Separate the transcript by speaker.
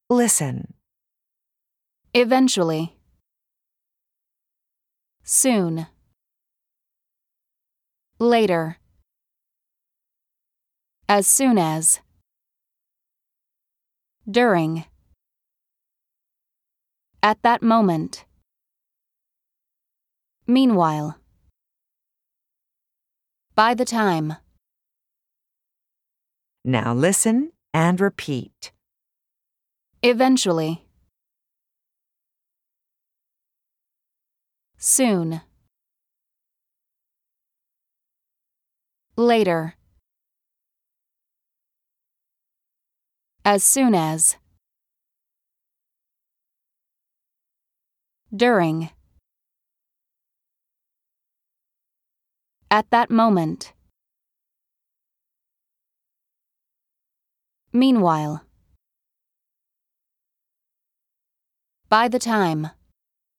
Speaker 1: Listen.
Speaker 2: Eventually. Soon. Later. As soon as. During. At that moment. Meanwhile. By the time.
Speaker 1: Now listen and repeat.
Speaker 2: Eventually. Soon. Later. As soon as. During. At that moment. Meanwhile. By the time.